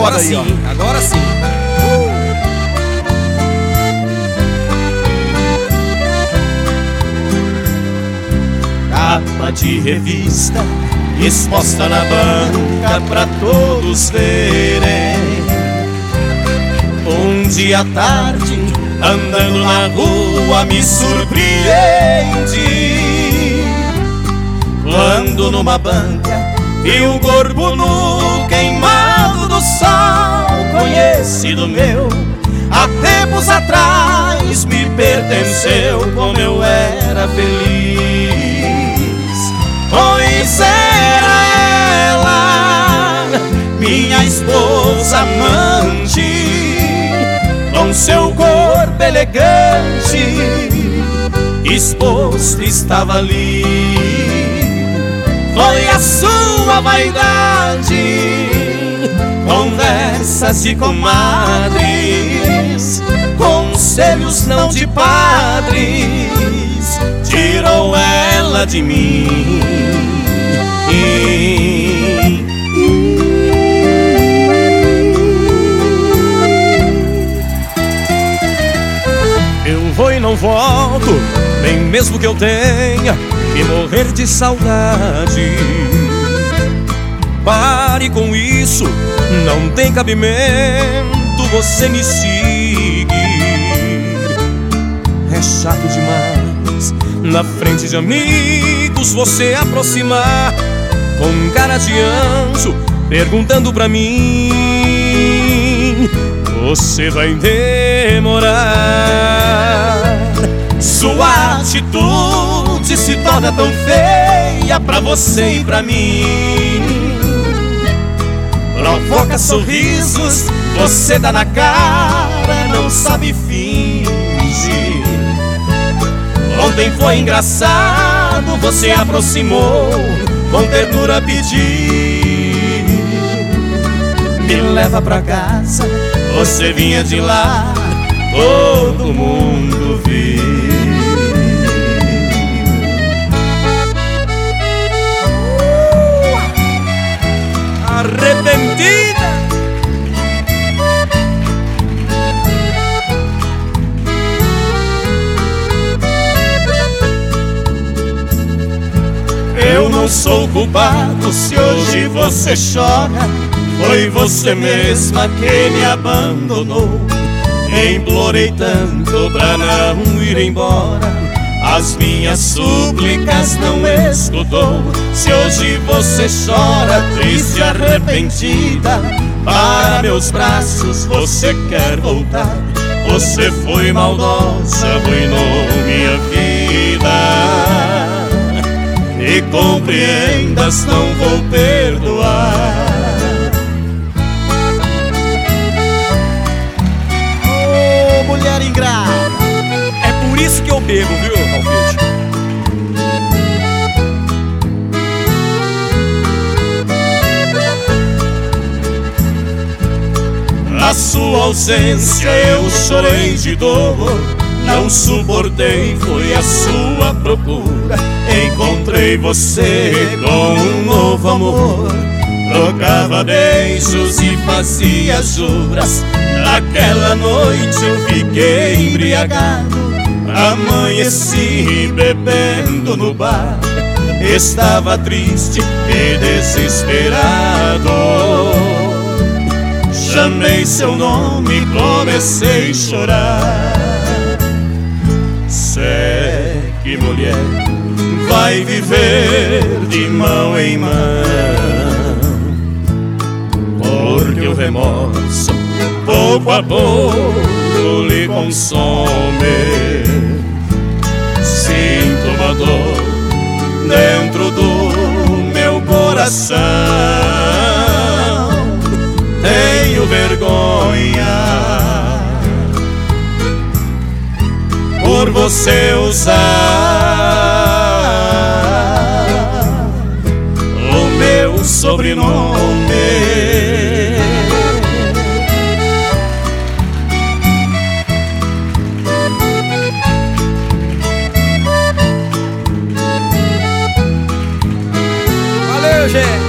agora sim, aí, ó. agora sim. Capa de revista exposta na banca pra todos verem. Um dia à tarde, andando na rua, me surpreendi quando numa banca vi um corpo nu queimado do sol, conhecido meu. Há tempos atrás me pertenceu, como eu era feliz. Pois era ela, minha esposa amante, com seu corpo elegante, exposto estava ali. Foi a sua vaidade, conversas de comadres, conselhos não de padres, tirou ela de mim. Eu vou e não volto, nem mesmo que eu tenha que morrer de saudade. Pare com isso, não tem cabimento você me seguir. É chato demais na frente de amigos você aproximar com cara de anjo, perguntando pra mim: você vai demorar? Sua atitude se torna tão feia pra você e pra mim. Provoca sorrisos, você dá na cara, não sabe fingir. Ontem foi engraçado, você aproximou, com ternura pediu: me leva pra casa. Você vinha de lá, todo mundo viu. Arrependida. Eu não sou culpado se hoje você chora. Foi você mesma que me abandonou. Implorei tanto pra não ir embora, as minhas súplicas não escutou. Se hoje você chora, triste e arrependida, para meus braços você quer voltar. Você foi maldosa, arruinou minha vida. E compreendas, não vou perdoar. Ô, mulher ingrata. É por isso que eu bebo, viu, Alfredo? Na sua ausência eu chorei de dor, não suportei, fui à sua procura. Encontrei você com um novo amor, trocava beijos e fazia juras. Naquela noite eu fiquei embriagado, amanheci bebendo no bar. Estava triste e desesperado, chamei seu nome e comecei a chorar. Segue, mulher, vai viver de mão em mão, porque o remorso pouco a pouco lhe consome. Sinto uma dor dentro do meu coração, tenho vergonha por você usar o meu sobrenome. Valeu, gente!